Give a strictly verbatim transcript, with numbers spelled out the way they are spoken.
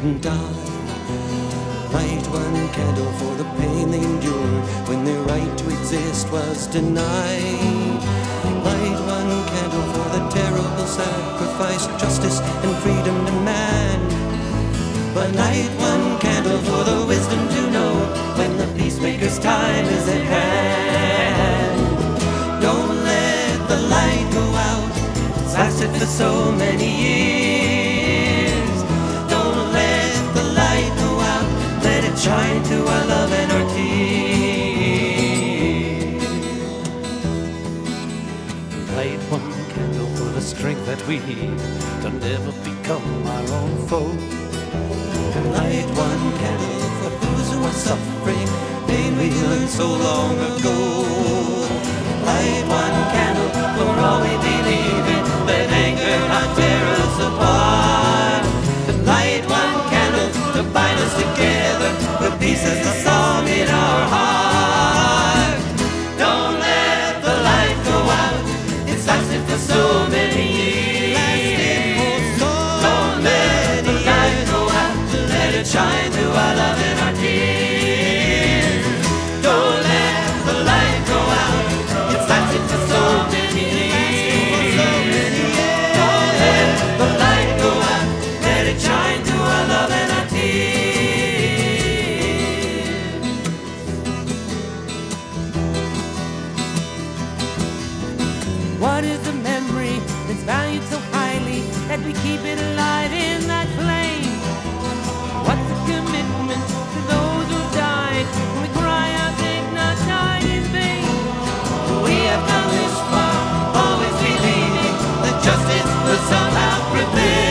didn't die. Light one candle for the pain they endured when their right to exist was denied. Light one candle for the terrible sacrifice justice and freedom demand. But light one candle for the wisdom to know when the peacemaker's time is at hand. Don't let the light go out, it's lasted for so many years. Don't let the light go out, let it shine through our love and our tears. Light one candle for the strength that we need to never become our own foe. Light one candle for those who are suffering pain we learned so long ago. Light one candle for all we believe in that anger not tear us apart. Light one candle to bind us together, the peace is the song in our heart. Don't let the light go out, it's lasted for so many years. Don't let the light go out, let it shine through our love and our tears. Don't let the light go out, it's lasted for so many years. Don't let the light go out, let it shine through our love and our tears. What is the memory that's valued so highly that we keep it alive in that flame? What's the commitment to those who died when we cry out they've not died in vain? We have come this far, always believing that justice will somehow prevail.